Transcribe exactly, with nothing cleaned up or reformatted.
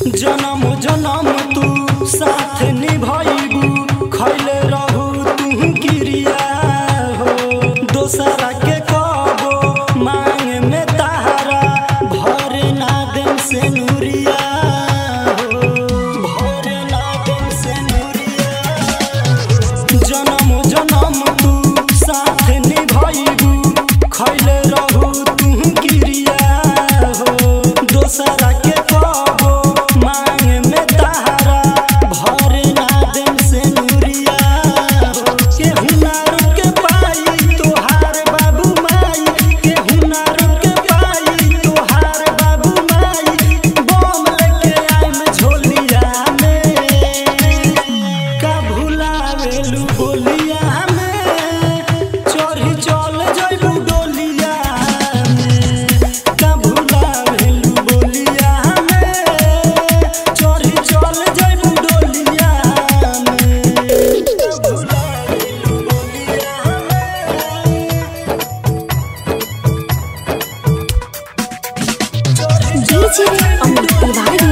जनम जनम तू साथ निभाइबू खैले रहू तू क्रिया हो दोसरा के कबो मांग में तारा भर ना देम से नूरिया हो भर ना देम से नूरिया जनम जनम तू साथ निभाइबू खैले रहू तू क्रिया हो दोसरा के डीजे अमृत तिवारी।